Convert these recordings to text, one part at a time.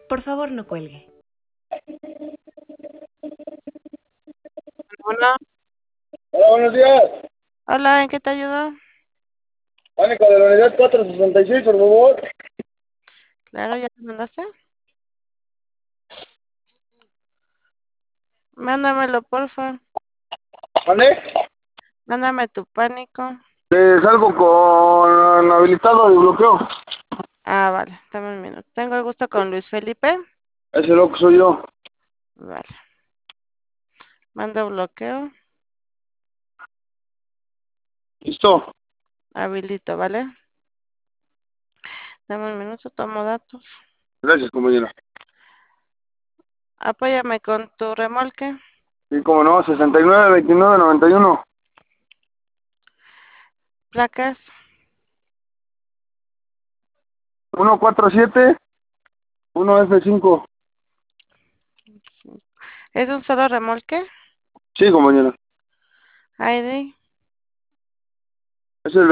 Por favor, no cuelgue. Bueno, Hola, buenos días. hola, ¿en qué te ayudo? Pánico de la unidad 466, por favor. Claro, ¿ya te mandaste? Mándamelo, porfa. ¿Vale? Mándame tu pánico. Salgo con habilitado de bloqueo. Ah, vale, dame un minuto. Tengo el gusto con Luis Felipe. Ese loco soy yo. Vale, mando bloqueo. ¿Listo? Habilito, ¿vale? Dame un minuto, tomo datos. Gracias, compañera. Apóyame con tu remolque. Sí, cómo no, 69 29 91. Placas. 147 1F5. ¿Es un solo remolque? Sí, compañera. ID. Es el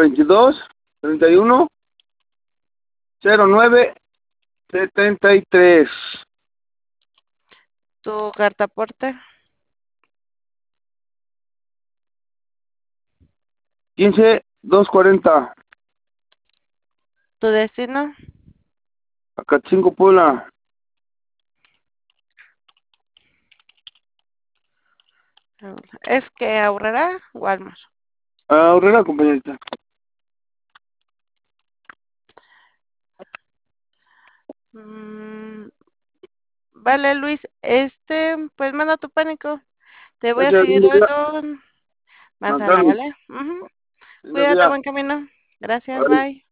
22 31 09 73. Tu cartaporte. 15 240. Tu destino. Acatzinco, Puebla. Es que ahorrará Walmart. Aurrera, compañerita. Mm, vale, Luis. Pues manda tu pánico. Te voy a Gracias, seguir lindo día. luego. Nos Manzana, vemos. ¿vale? Ujú. Lindo Cuídate, día. buen camino. Gracias, Bye. bye.